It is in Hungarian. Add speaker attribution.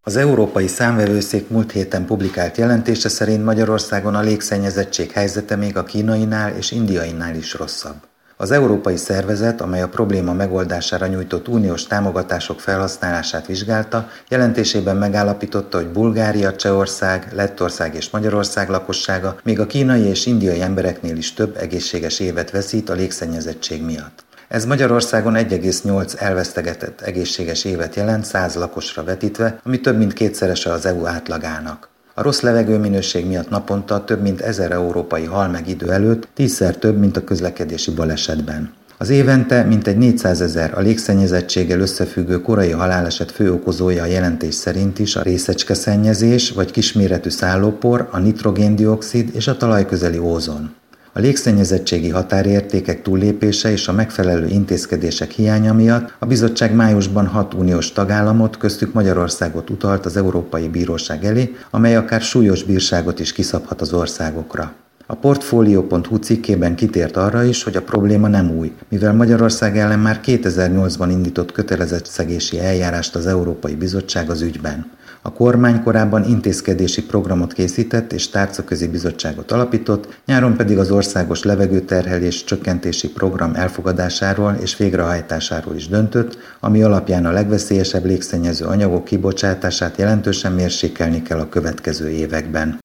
Speaker 1: Az Európai Számvevőszék múlt héten publikált jelentése szerint Magyarországon a légszennyezettség helyzete még a kínainál és indiainál is rosszabb. Az európai szervezet, amely a probléma megoldására nyújtott uniós támogatások felhasználását vizsgálta, jelentésében megállapította, hogy Bulgária, Csehország, Lettország és Magyarország lakossága még a kínai és indiai embereknél is több egészséges évet veszít a légszennyezettség miatt. Ez Magyarországon 1,8 elvesztegetett egészséges évet jelent 100 lakosra vetítve, ami több mint kétszerese az EU átlagának. A rossz levegőminőség miatt naponta több mint 1000 európai hal meg idő előtt, 10-szer több, mint a közlekedési balesetben. Az évente mintegy 400 000 a légszennyezettséggel összefüggő korai haláleset fő okozója a jelentés szerint is a részecskeszennyezés vagy kisméretű szállópor, a nitrogén-dioxid és a talajközeli ózon. A légszennyezettségi határértékek túllépése és a megfelelő intézkedések hiánya miatt a bizottság májusban 6 uniós tagállamot, köztük Magyarországot utalt az Európai Bíróság elé, amely akár súlyos bírságot is kiszabhat az országokra. A Portfolio.hu cikkében kitért arra is, hogy a probléma nem új, mivel Magyarország ellen már 2008-ban indított kötelezettségszegési eljárást az Európai Bizottság az ügyben. A kormány korábban intézkedési programot készített és tárcaközi bizottságot alapított, nyáron pedig az országos levegőterhelés csökkentési program elfogadásáról és végrehajtásáról is döntött, ami alapján a legveszélyesebb légszennyező anyagok kibocsátását jelentősen mérsékelni kell a következő években.